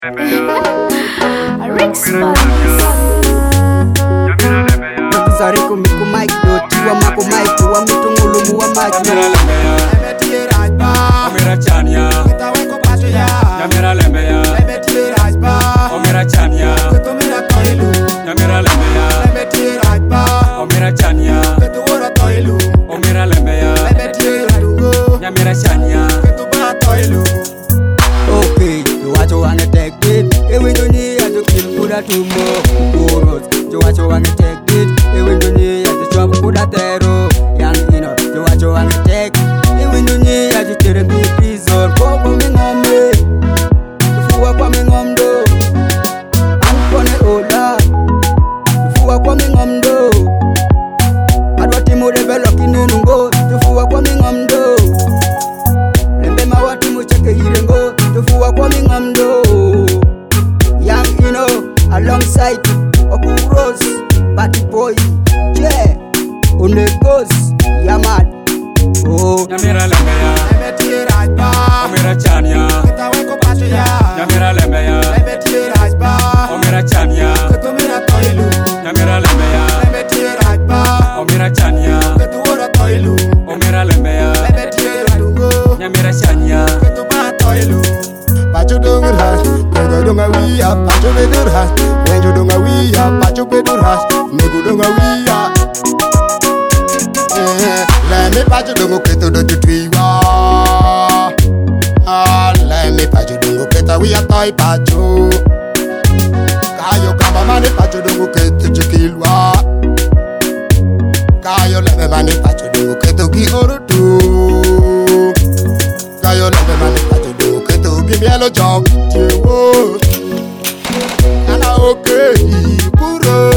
Zareko miku mic do tiwa mako mic wa mitungulumu wa mic Mera lembeya Lemeti rajba Omera chania Kita weko pasho ya Mera lembeya Lemeti rajba Omera chania Kutu mera toilu Mera lembeya Lemeti rajba Omera chania Kutu wora toilu Omera lembeya Lemeti rajungo Mera chania Kutu ba toilu Okay, you watch one attack it. Even though you have to kill put a tumor. You watch one attack it. Even though you have to chop put a terror. Young, you watch one attack. Even though you have to tear a big prison. Coming on me. If you are coming on do. I'm gonna hold up. If you are coming on do. I don't think more develop in the go. If you are coming on do. Watu mucheke hirengo Tufua kwa mingamdo Young alongside Okuros Batty boy Yeah Onegos Yamad Oh Mera lembeya Lemeti rajba Omera chania Kita weko pasho ya Mera lembeya Lemeti rajba Omera chania Kutu mera toilu Mera lembeya Lemeti rajba Omera chania Kutu wora toilu Omera lembeya Lemeti rajungo Mera chania Kutu ba toilu Pacho dongur has, nego donga wiya, pacho bedur has, wenjo donga wiya, pacho bedur has, nego donga wiya. Let me pacho dongo keto do tutwiwa. Let me pacho dongo keta wiya toy pacho. Kayo kamba mani pacho dongo keto chikilwa. Kayo leme mani pacho dongo keto ki orutu. Kayo leme mani pacho dongo keto ki mielo jog. Chewo. Ana okay, kuro.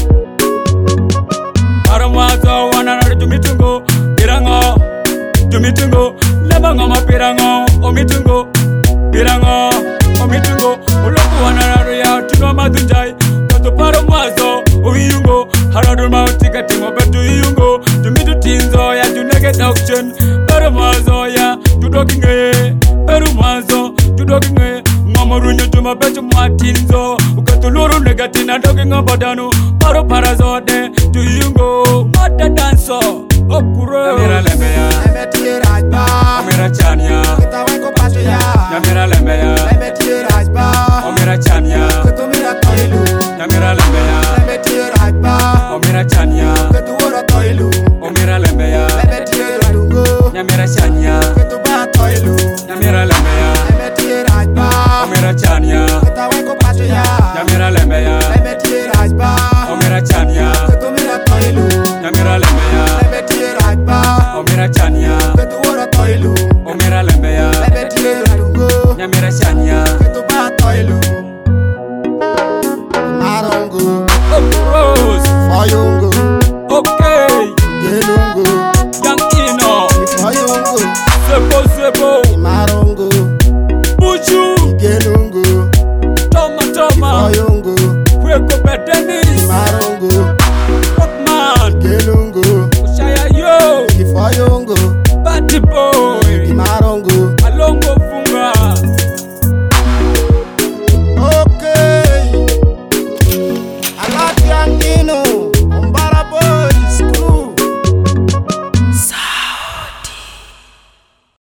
Aramazo wana jumitungo Pirango Jumitungo Lebango ma pirango Omitungo Pirango Omitungo Uloku wana ya Tino madunjai Koto paramazo Uyungo Haradu mautika timo betu uyungo Jumitu tinzo ya junege auction Paramazo ya Judokinge Perumazo Judokinge Mamorunyo juma betu matinzo Ukatuluru negatina dokinga badanu Paro parazode Tuyungo Mata danso Okuro Mera lembeya Lemeti rajba Omera chania Kita weko pasho ya Mera lembeya Lemeti rajba Omera chania Kutu mera toilu Mera lembeya Lemeti rajba Omera chania Kutu wora toilu Omera lembeya Lemeti rajungo Mera chania Kutu ba toilu Mera lembeya Lemeti rajba Omera chania Kita weko pasho ya Mera lembeya Lemeti rajba Omera chania Kutu mera toilu Mera lembeya Lemeti rajba Omera chania Kutu wora toilu Omera lembeya Lemeti rajungo Mera chania